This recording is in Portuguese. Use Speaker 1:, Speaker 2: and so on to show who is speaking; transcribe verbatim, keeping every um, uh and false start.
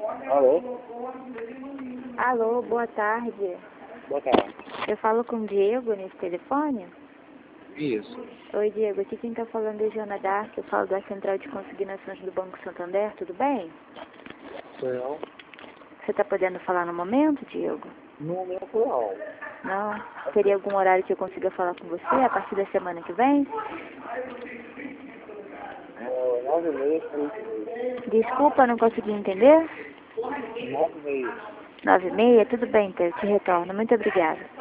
Speaker 1: Alô?
Speaker 2: Alô, boa tarde.
Speaker 1: Boa tarde.
Speaker 2: Eu falo com o Diego nesse telefone?
Speaker 1: Isso.
Speaker 2: Oi, Diego. Aqui quem está falando é Joana Dark. Eu falo da Central de Consignações do Banco Santander. Tudo bem?
Speaker 1: Sou eu?
Speaker 2: Você está podendo falar no momento, Diego?
Speaker 1: No momento não.
Speaker 2: Não? Teria algum horário que eu consiga falar com você a partir da semana que vem?
Speaker 1: É, nove e meia, trinta.
Speaker 2: Desculpa, não consegui entender.
Speaker 1: Nove e meia.
Speaker 2: Nove e meia? Tudo bem, então. Eu te retorno. Muito obrigada.